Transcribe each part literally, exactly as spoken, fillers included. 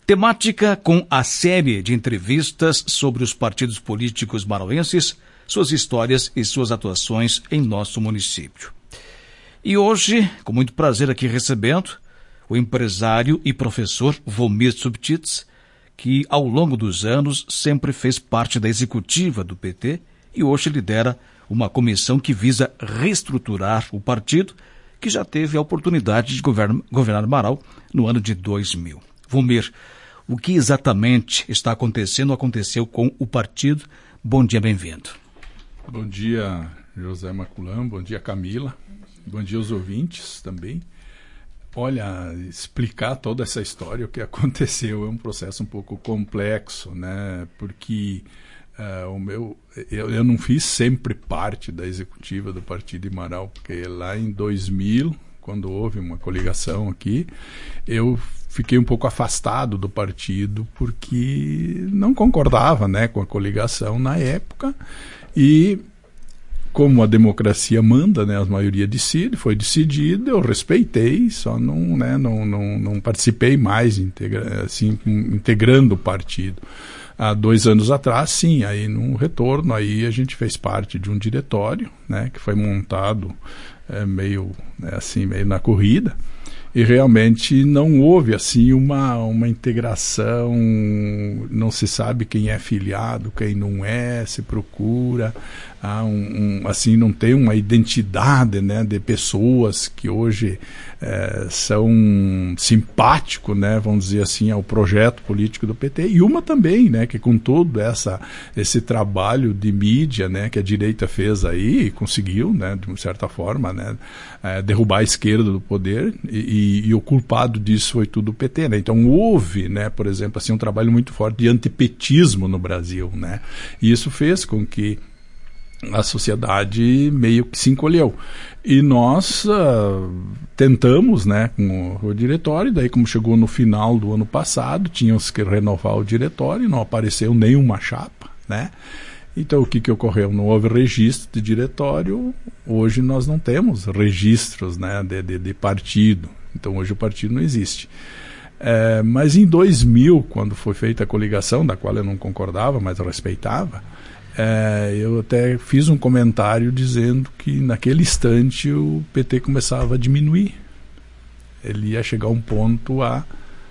Temática com a série de entrevistas sobre os partidos políticos marauenses, suas histórias e suas atuações em nosso município. E hoje, com muito prazer aqui recebendo o empresário e professor Volmir Subtits, que ao longo dos anos sempre fez parte da executiva do P T e hoje lidera uma comissão que visa reestruturar o partido, que já teve a oportunidade de governar, governar Marau no ano de dois mil. Volmir, o que exatamente está acontecendo, aconteceu com o partido? Bom dia, bem-vindo. Bom dia, José Maculam, bom dia, Camila, bom dia aos ouvintes também. Olha, explicar toda essa história, o que aconteceu, é um processo um pouco complexo, né? Porque uh, o meu, eu, eu não fiz sempre parte da executiva do partido de Marau, porque lá em dois mil, quando houve uma coligação aqui, eu fiquei um pouco afastado do partido porque não concordava, né, com a coligação na época. E como a democracia manda, né, a maioria decide, foi decidido, eu respeitei, só não, né, não, não, não participei mais integra, assim, integrando o partido. Há dois anos atrás, sim, aí no retorno, aí a gente fez parte de um diretório, né, que foi montado é, meio, né, assim, meio na corrida. E realmente não houve assim uma, uma integração, não se sabe quem é filiado, quem não é, se procura, ah, um, um, assim, não tem uma identidade, né, de pessoas que hoje é, são simpáticos, né, vamos dizer assim, ao projeto político do P T, e uma também, né, que com todo essa, esse trabalho de mídia, né, que a direita fez aí, conseguiu, né, de certa forma, né, é, derrubar a esquerda do poder, e E, e o culpado disso foi tudo o P T, né? Então houve, né, por exemplo, assim, um trabalho muito forte de antipetismo no Brasil, né? E isso fez com que a sociedade meio que se encolheu. E nós uh, tentamos, né, com o, o diretório, daí como chegou no final do ano passado, tínhamos que renovar o diretório, não apareceu nenhuma chapa, né? Então, o que, que ocorreu? Não houve registro de diretório, hoje nós não temos registros, né, de, de, de partido, então hoje o partido não existe. É, mas em dois mil, quando foi feita a coligação, da qual eu não concordava, mas respeitava, é, eu até fiz um comentário dizendo que naquele instante o P T começava a diminuir. Ele ia chegar a um ponto a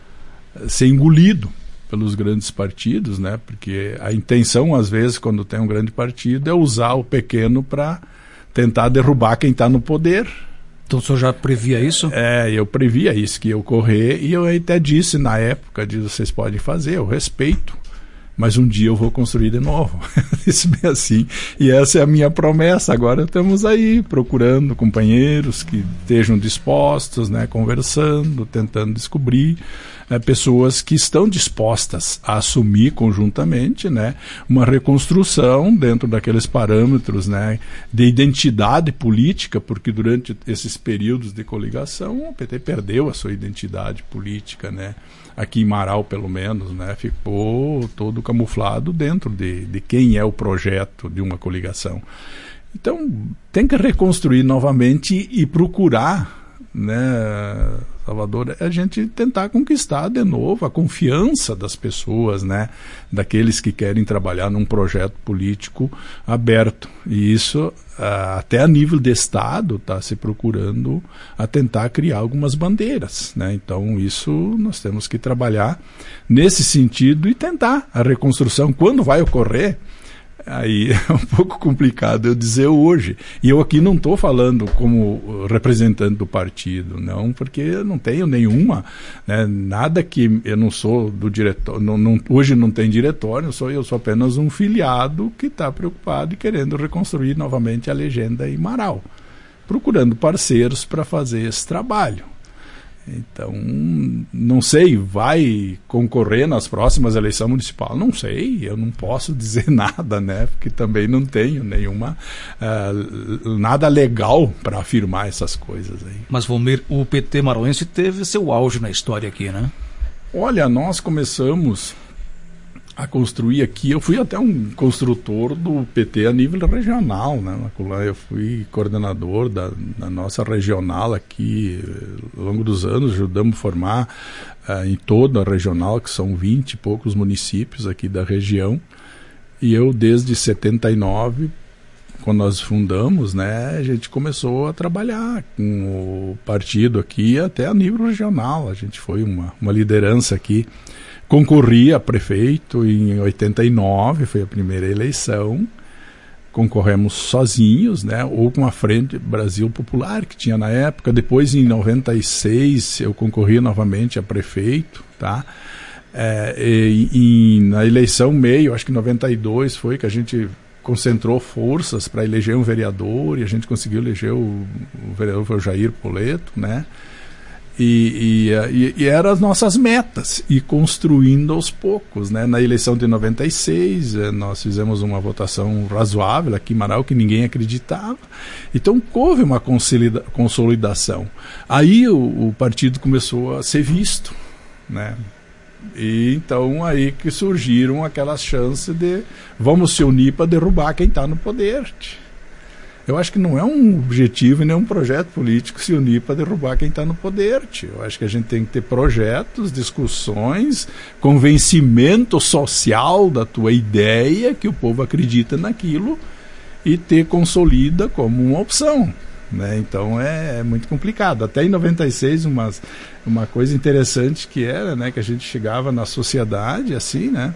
ser engolido pelos grandes partidos, né? Porque a intenção, às vezes, quando tem um grande partido, é usar o pequeno para tentar derrubar quem está no poder. Então o senhor já previa isso? É, eu previa isso que ia ocorrer, e eu até disse na época, de vocês podem fazer, eu respeito, mas um dia eu vou construir de novo. Disse bem assim. E essa é a minha promessa. Agora estamos aí procurando companheiros que estejam dispostos, né, conversando, tentando descobrir é, pessoas que estão dispostas a assumir conjuntamente, né, uma reconstrução dentro daqueles parâmetros, né, de identidade política, porque durante esses períodos de coligação o P T perdeu a sua identidade política, né? Aqui em Marau, pelo menos, né, ficou todo camuflado dentro de, de quem é o projeto de uma coligação. Então, tem que reconstruir novamente e procurar, né, Salvador, a gente tentar conquistar de novo a confiança das pessoas, né, daqueles que querem trabalhar num projeto político aberto. E isso, até a nível de Estado, está se procurando a tentar criar algumas bandeiras, né? Então, isso nós temos que trabalhar nesse sentido e tentar a reconstrução. Quando vai ocorrer, aí é um pouco complicado eu dizer hoje. E eu aqui não estou falando como representante do partido, não, porque eu não tenho nenhuma, né, nada que eu não sou do diretório, não, não, hoje não tem diretório, eu sou, eu sou apenas um filiado que está preocupado e querendo reconstruir novamente a legenda em Marau, procurando parceiros para fazer esse trabalho. Então, não sei, vai concorrer nas próximas eleições municipais? Não sei, eu não posso dizer nada, né? Porque também não tenho nenhuma, uh, nada legal para afirmar essas coisas aí. Mas, Volmir, o P T marauense teve seu auge na história aqui, né? Olha, nós começamos a construir aqui. Eu fui até um construtor do P T a nível regional, né? Eu fui coordenador da, da nossa regional aqui ao longo dos anos, ajudamos a formar uh, em toda a regional, que são vinte e poucos municípios aqui da região, e eu desde setenta e nove, quando nós fundamos, né, a gente começou a trabalhar com o partido aqui até a nível regional. A gente foi uma, uma liderança aqui. Concorri a prefeito em oitenta e nove, foi a primeira eleição. Concorremos sozinhos, né, ou com a Frente Brasil Popular, que tinha na época. Depois, em noventa e seis, eu concorri novamente a prefeito, tá? É, e, e na eleição meio, acho que em noventa e dois foi que a gente concentrou forças para eleger um vereador, e a gente conseguiu eleger o, o vereador, foi o Jair Poleto, né? E, e, e, e eram as nossas metas, e construindo aos poucos, né? Na eleição de noventa e seis, nós fizemos uma votação razoável aqui em Marau, que ninguém acreditava. Então houve uma consolida, consolidação. Aí o, o partido começou a ser visto, né? E então aí que surgiram aquelas chances de vamos se unir para derrubar quem está no poder. Eu acho que não é um objetivo e nem um projeto político se unir para derrubar quem está no poder. Eu acho que a gente tem que ter projetos, discussões, convencimento social da tua ideia, que o povo acredita naquilo, e ter consolida como uma opção. Né? Então é, é muito complicado. Até em noventa e seis, uma, uma coisa interessante que era, né, que a gente chegava na sociedade assim, né,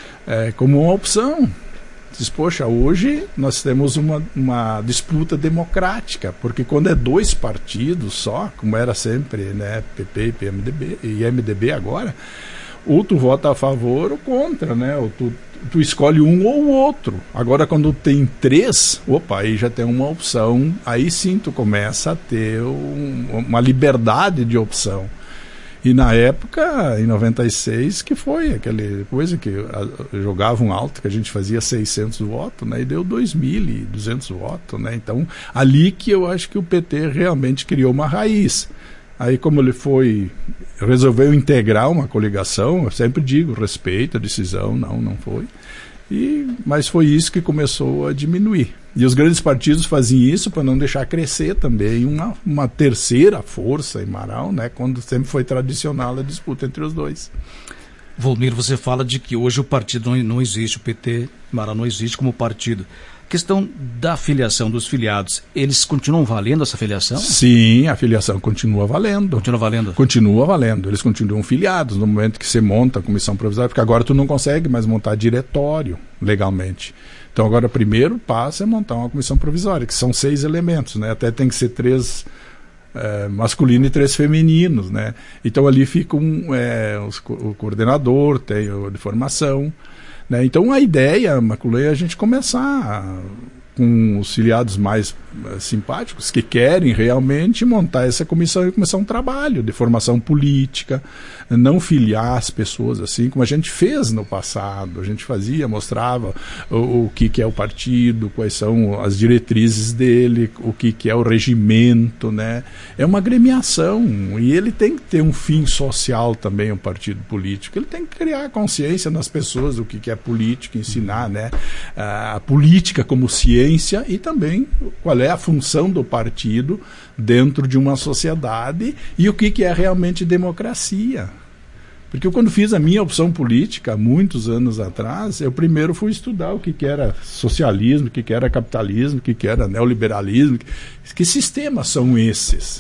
é, como uma opção. Diz, poxa, hoje nós temos uma, uma disputa democrática, porque quando é dois partidos só, como era sempre, né, P P e P M D B, e M D B agora, ou tu vota a favor ou contra, né? Ou tu, tu escolhe um ou o outro. Agora, quando tem três, opa, aí já tem uma opção, aí sim tu começa a ter um, uma liberdade de opção. E na época, em noventa e seis, que foi aquela coisa que a, jogavam alto, que a gente fazia seiscentos votos, né? E deu dois mil e duzentos votos, né? Então, ali que eu acho que o P T realmente criou uma raiz. Aí, como ele foi, resolveu integrar uma coligação, eu sempre digo, respeito a decisão, não, não foi. E, mas foi isso que começou a diminuir. E os grandes partidos faziam isso para não deixar crescer também uma, uma terceira força em Marau, né, quando sempre foi tradicional a disputa entre os dois. Volmir, você fala de que hoje o partido não, não existe, o P T Marau não existe como partido. A questão da filiação dos filiados, eles continuam valendo essa filiação? Sim, a filiação continua valendo. Continua valendo? Continua valendo. Eles continuam filiados no momento que você monta a comissão provisória, porque agora tu não consegue mais montar diretório legalmente. Então agora o primeiro passo é montar uma comissão provisória, que são seis elementos, né? Até tem que ser três é, masculinos e três femininos, né? Então ali fica um, é, os, o coordenador, tem o de formação, né? Então a ideia, Maculei, é a gente começar a, com os filiados mais uh, simpáticos, que querem realmente montar essa comissão e começar um trabalho de formação política, não filiar as pessoas assim, como a gente fez no passado. A gente fazia, mostrava o, o que, que é o partido, quais são as diretrizes dele, o que, que é o regimento, né? É uma agremiação, e ele tem que ter um fim social também, um partido político. Ele tem que criar consciência nas pessoas do que, que é política, ensinar, né, a política como ciência, e também qual é a função do partido dentro de uma sociedade e o que, que é realmente democracia. Porque eu, quando fiz a minha opção política, há muitos anos atrás, eu primeiro fui estudar o que, que era socialismo, o que, que era capitalismo, o que, que era neoliberalismo, que, que sistemas são esses.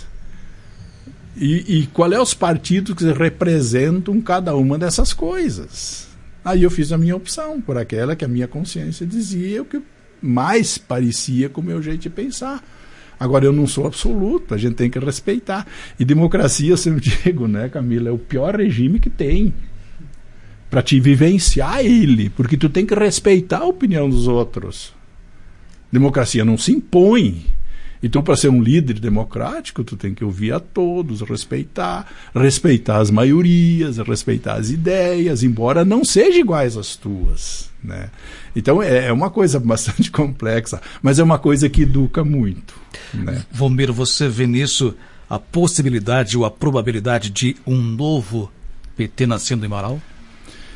E, e qual é os partidos que representam cada uma dessas coisas. Aí eu fiz a minha opção por aquela que a minha consciência dizia, o que mais parecia com o meu jeito de pensar. Agora, eu não sou absoluto, a gente tem que respeitar. E democracia, eu sempre digo, né, Camila, é o pior regime que tem para te vivenciar ele, porque tu tem que respeitar a opinião dos outros. Democracia não se impõe. Então, para ser um líder democrático, tu tem que ouvir a todos, respeitar, respeitar as maiorias, respeitar as ideias, embora não sejam iguais às tuas, né? Então, é, é uma coisa bastante complexa, mas é uma coisa que educa muito, né? Volmir, você vê nisso a possibilidade ou a probabilidade de um novo P T nascendo em Marau?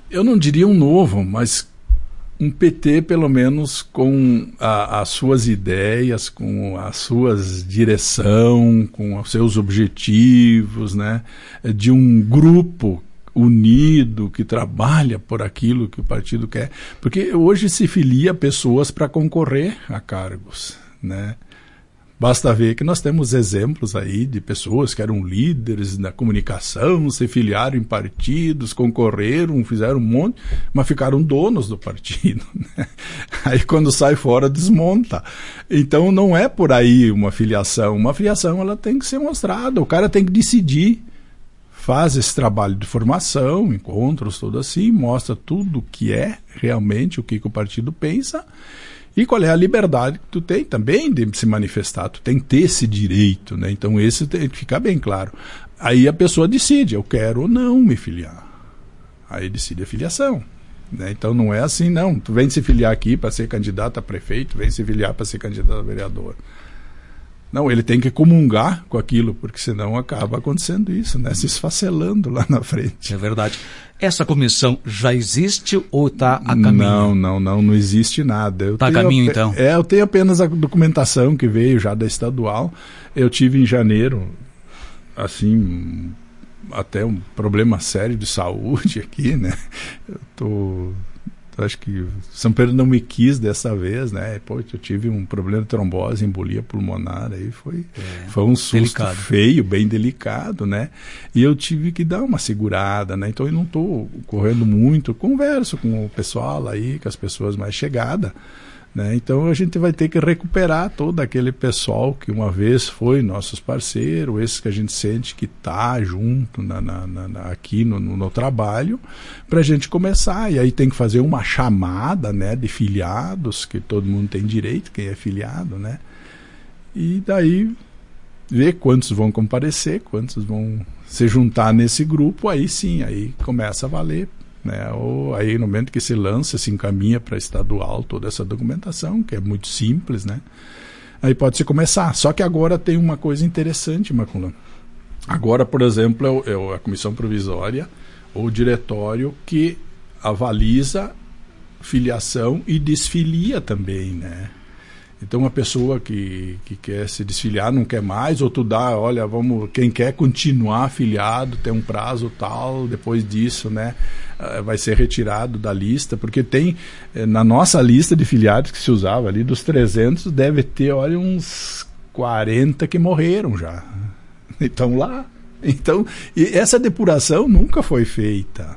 Eu não diria um novo, mas um P T pelo menos com a, as suas ideias, com as suas direção, com os seus objetivos, né? De um grupo unido que trabalha por aquilo que o partido quer. Porque hoje se filia pessoas para concorrer a cargos, né? Basta ver que nós temos exemplos aí de pessoas que eram líderes na comunicação, se filiaram em partidos, concorreram, fizeram um monte, mas ficaram donos do partido, né? Aí quando sai fora, desmonta. Então não é por aí uma filiação. Uma filiação ela tem que ser mostrada, o cara tem que decidir. Faz esse trabalho de formação, encontros, tudo assim, mostra tudo o que é realmente, o que, que o partido pensa. E qual é a liberdade que tu tem também de se manifestar, tu tem que ter esse direito, né? Então esse tem que ficar bem claro. Aí a pessoa decide, eu quero ou não me filiar. Aí decide a filiação, né? Então não é assim, não, tu vem se filiar aqui para ser candidato a prefeito, vem se filiar para ser candidato a vereador. Não, ele tem que comungar com aquilo, porque senão acaba acontecendo isso, né? Se esfacelando lá na frente. É verdade. Essa comissão já existe ou está a caminho? Não, não, não, não existe nada. Está a caminho, então? É, eu tenho apenas a documentação que veio já da estadual. Eu tive em janeiro, assim, até um problema sério de saúde aqui, né? Eu tô... Acho que São Pedro não me quis dessa vez, né? Pô, eu tive um problema de trombose, embolia pulmonar, aí foi, é, foi um susto delicado. Feio, bem delicado, né? E eu tive que dar uma segurada, né? Então eu não estou correndo muito, converso com o pessoal aí, com as pessoas mais chegadas, né? Então a gente vai ter que recuperar todo aquele pessoal que uma vez foi nossos parceiros, esses que a gente sente que está junto na, na, na, aqui no, no, no trabalho, para a gente começar. E aí tem que fazer uma chamada, né, de filiados, que todo mundo tem direito, quem é filiado, né? E daí ver quantos vão comparecer, quantos vão se juntar nesse grupo, aí sim, aí começa a valer. Né? Ou aí no momento que se lança, se encaminha para estadual toda essa documentação, que é muito simples, né? Aí pode-se começar. Só que agora tem uma coisa interessante, Macula. Agora, por exemplo, é, é a comissão provisória ou o diretório que avaliza filiação e desfilia também, né? Então, uma pessoa que, que quer se desfiliar, não quer mais, ou tu dá, olha, vamos, quem quer continuar afiliado, tem um prazo tal, depois disso, né, vai ser retirado da lista, porque tem, na nossa lista de filiados que se usava ali, dos trezentos, deve ter, olha, uns quarenta que morreram já. Estão lá. Então, e essa depuração nunca foi feita.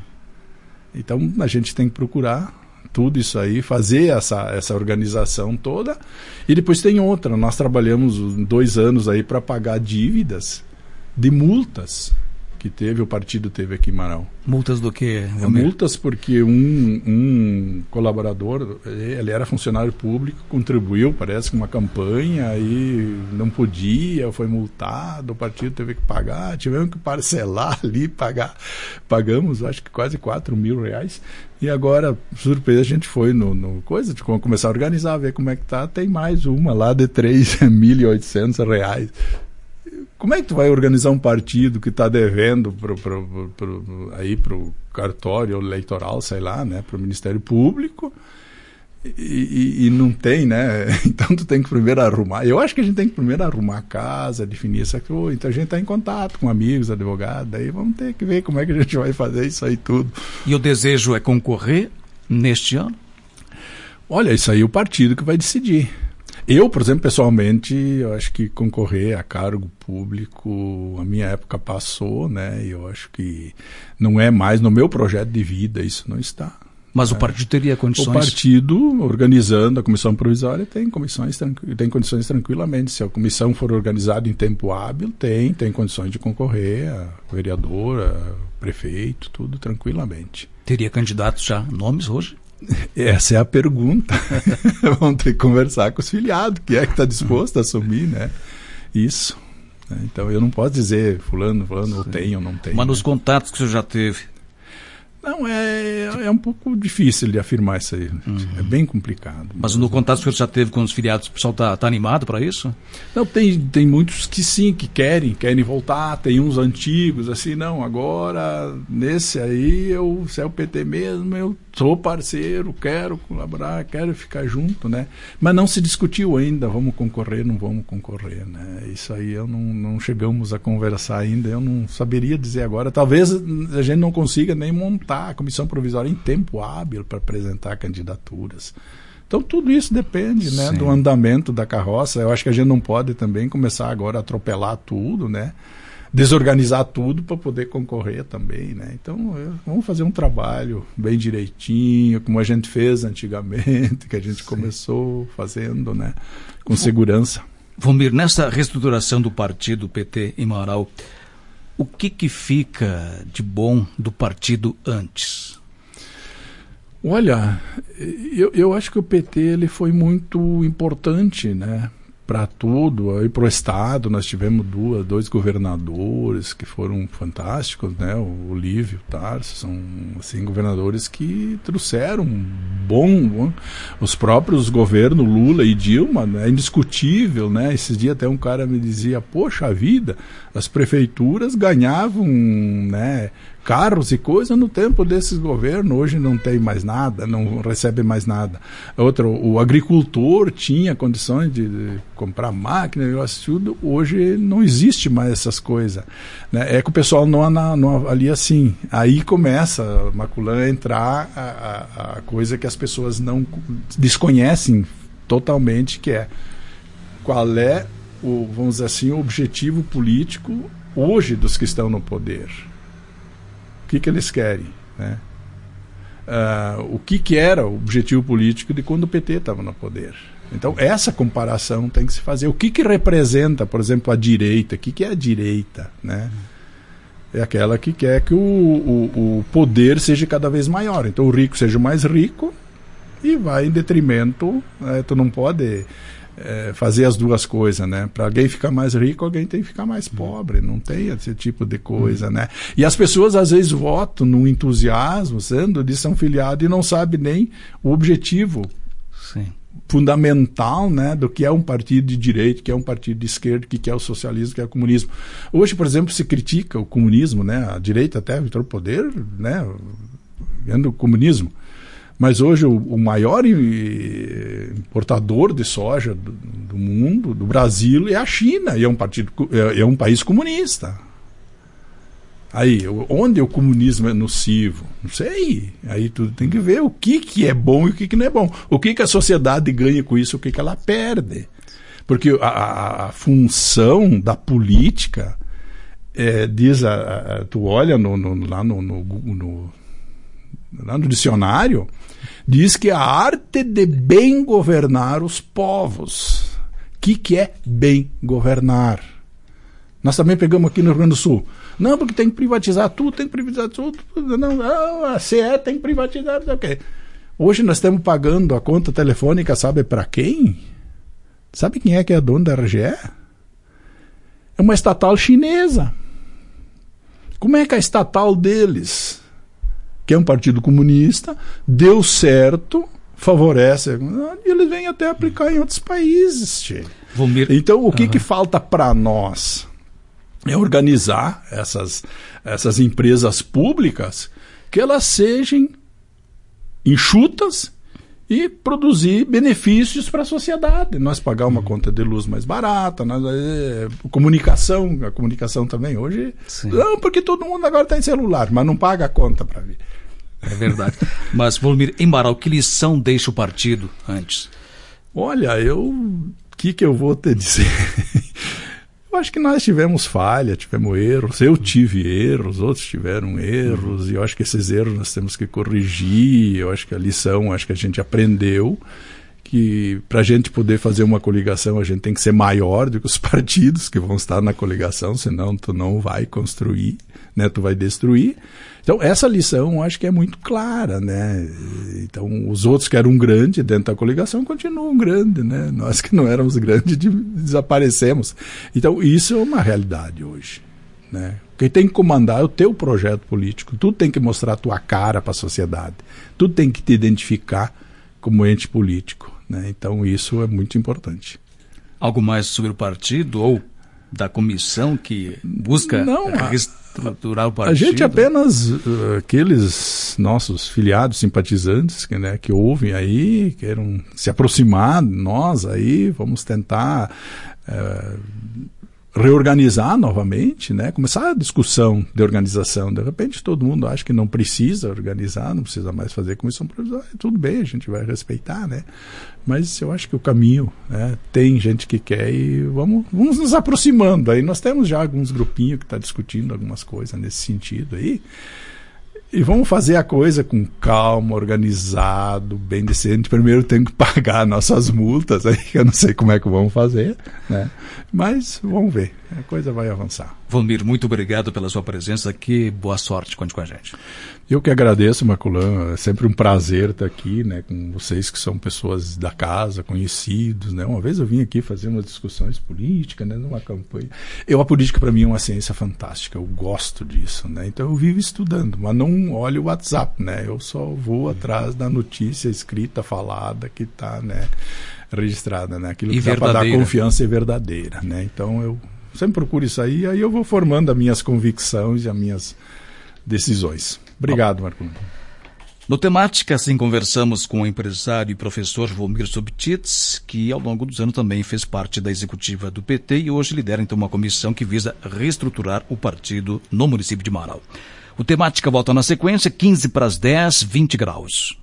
Então, a gente tem que procurar tudo isso aí, fazer essa, essa organização toda. E depois tem outra, nós trabalhamos dois anos aí para pagar dívidas de multas que teve, o partido teve aqui em Marão. Multas do quê? É, multas porque um, um colaborador, ele era funcionário público, contribuiu, parece, com uma campanha, aí não podia, foi multado, o partido teve que pagar, tivemos que parcelar ali, pagar, pagamos acho que quase quatro mil reais. E agora, surpresa, a gente foi no, no coisa, de começar a organizar, ver como é que tá, tem mais uma lá de três mil e oitocentos reais. Como é que tu vai organizar um partido que está devendo pro, pro, pro, aí para o cartório eleitoral, sei lá, né, para o Ministério Público, e, e, e não tem, né? Então tu tem que primeiro arrumar. Eu acho que a gente tem que primeiro arrumar a casa, definir essa coisa. Então a gente está em contato com amigos, advogados, aí vamos ter que ver como é que a gente vai fazer isso aí tudo. E o desejo é concorrer neste ano? Olha, isso aí é o partido que vai decidir. Eu, por exemplo, pessoalmente, eu acho que concorrer a cargo público, a minha época passou, né? E eu acho que não é mais no meu projeto de vida, isso não está. Mas né? O partido teria condições? O partido, organizando a comissão provisória, tem, comissões, tem condições tranquilamente. Se a comissão for organizada em tempo hábil, tem, tem condições de concorrer a vereador, a prefeito, tudo tranquilamente. Teria candidatos já, nomes hoje? Essa é a pergunta. Vamos ter que conversar com os filiados, que é que está disposto a assumir, né? Isso. Então eu não posso dizer fulano, fulano, ou tem ou não tem. Mas né? nos contatos que o senhor já teve? Não, é, é um pouco difícil de afirmar isso aí. Uhum. É bem complicado. Mas no contato que o senhor já teve com os filiados, o pessoal está tá animado para isso? Não, tem, tem muitos que sim, que querem, querem voltar. Tem uns antigos, assim, não, agora, nesse aí, eu, se é o P T mesmo, eu sou parceiro, quero colaborar, quero ficar junto, né? Mas não se discutiu ainda, vamos concorrer, não vamos concorrer, né? Isso aí eu não, não chegamos a conversar ainda, eu não saberia dizer agora. Talvez a gente não consiga nem montar a comissão provisória em tempo hábil para apresentar candidaturas. Então tudo isso depende, né, do andamento da carroça. Eu acho que a gente não pode também começar agora a atropelar tudo, né? Desorganizar tudo para poder concorrer também, né? Então, eu, vamos fazer um trabalho bem direitinho, como a gente fez antigamente, que a gente Sim. começou fazendo, né? Com segurança. Valmir, nessa reestruturação do partido P T em Marau, o que que fica de bom do partido antes? Olha, eu, eu acho que o P T ele foi muito importante, né? Para tudo, aí para o Estado nós tivemos duas, dois governadores que foram fantásticos, né? O Olívio e o Tarso, são assim, governadores que trouxeram bom, bom, os próprios governos Lula e Dilma, né? É indiscutível, né? Esses dias até um cara me dizia, poxa vida, as prefeituras ganhavam, né, carros e coisas no tempo desses governos, hoje não tem mais nada, não recebe mais nada. Outra, o agricultor tinha condições de, de comprar máquina, negócio, tudo, hoje não existe mais essas coisas, né? É que o pessoal não, não avalia assim. Aí começa, Maculan, a entrar a, a, a coisa que as pessoas não desconhecem totalmente, que é qual é o, vamos dizer assim, o objetivo político hoje dos que estão no poder. O que, que eles querem, né? Uh, o que, que era o objetivo político de quando o P T estava no poder. Então, essa comparação tem que se fazer. O que, que representa, por exemplo, a direita? O que, que é a direita, né? É aquela que quer que o, o, o poder seja cada vez maior. Então, o rico seja mais rico e vai em detrimento. Né? Tu não pode... É, fazer as duas coisas, né? Para alguém ficar mais rico, alguém tem que ficar mais pobre. Não tem esse tipo de coisa, uhum. né? E as pessoas às vezes votam no entusiasmo, sendo de são filiado e não sabem nem o objetivo Sim. fundamental, né? Do que é um partido de direita, que é um partido de esquerda, que é o socialismo, que é o comunismo. Hoje, por exemplo, se critica o comunismo, né? A direita até entrou no poder, né? Vendo o comunismo. Mas hoje o, o maior importador de soja do, do mundo, do Brasil, é a China, e é um, partido, é, é um país comunista. Aí, onde o comunismo é nocivo? Não sei. Aí tu tem que ver o que, que é bom e o que, que não é bom. O que, que a sociedade ganha com isso, o que, que ela perde. Porque a, a, a função da política, é, diz, a, a, tu olha no, no, lá no, no, no, lá no dicionário, diz que a arte de bem governar os povos. O que, que é bem governar? Nós também pegamos aqui no Rio Grande do Sul. Não, porque tem que privatizar tudo, tem que privatizar tudo. Não, não a C E tem que privatizar. Okay. Hoje nós estamos pagando a conta telefônica, sabe para quem? Sabe quem é que é dono da R G E? É uma estatal chinesa. Como é que a estatal deles, que é um partido comunista, deu certo, favorece, e eles vêm até aplicar em outros países. Então, o que, uhum. que falta para nós é organizar essas, essas empresas públicas, que elas sejam enxutas e produzir benefícios para a sociedade. Nós pagar uma uhum. conta de luz mais barata, nós, é, comunicação, a comunicação também hoje, Sim. não, porque todo mundo agora está em celular, mas não paga a conta para vir. É verdade. Mas, Valmir, em Marau, que lição deixa o partido antes? Olha, eu... O que, que eu vou te dizer? Eu acho que nós tivemos falha, tivemos erros. Eu tive erros, outros tiveram erros. Uhum. E eu acho que esses erros nós temos que corrigir. Eu acho que a lição, acho que a gente aprendeu que para a gente poder fazer uma coligação, a gente tem que ser maior do que os partidos que vão estar na coligação, senão tu não vai construir, né? Tu vai destruir. Então, essa lição eu acho que é muito clara, né? Então, os outros que eram grandes dentro da coligação continuam grandes, né? Nós que não éramos grandes desaparecemos. Então, isso é uma realidade hoje, né? Quem tem que comandar é o teu projeto político. Tu tem que mostrar a tua cara para a sociedade. Tu tem que te identificar como ente político, né? Então isso é muito importante. Algo mais sobre o partido ou da comissão que busca Não, reestruturar o partido? A gente apenas, uh, aqueles nossos filiados, simpatizantes, que, né, que ouvem aí, queiram se aproximar de nós aí, vamos tentar uh, reorganizar novamente, né? Começar a discussão de organização. De repente todo mundo acha que não precisa organizar, não precisa mais fazer comissão provisória. Tudo bem, a gente vai respeitar, né? Mas eu acho que o caminho, né? Tem gente que quer e vamos, vamos nos aproximando. Aí nós temos já alguns grupinhos que estão discutindo algumas coisas nesse sentido aí. E vamos fazer a coisa com calma, organizado, bem decente. Primeiro tem que pagar nossas multas, aí que eu não sei como é que vamos fazer, né? Mas vamos ver, a coisa vai avançar. Valmir, muito obrigado pela sua presença aqui, boa sorte, conte com a gente. Eu que agradeço, Maculan, é sempre um prazer estar aqui, né, com vocês que são pessoas da casa, conhecidos, né? Uma vez eu vim aqui fazer umas discussões políticas, né, numa campanha. Eu, a política para mim é uma ciência fantástica, eu gosto disso, né? Então eu vivo estudando, mas não olho o WhatsApp, né? Eu só vou atrás da notícia escrita, falada, que está, né, registrada, né? Aquilo que dá para dar confiança é verdadeira, né? Então eu sempre procuro isso aí, aí eu vou formando as minhas convicções e as minhas decisões. Obrigado, Marco. No Temática, assim, conversamos com o empresário e professor Valmir Subtits, que ao longo dos anos também fez parte da executiva do P T e hoje lidera então uma comissão que visa reestruturar o partido no município de Marau. O Temática volta na sequência, quinze para as dez, vinte graus.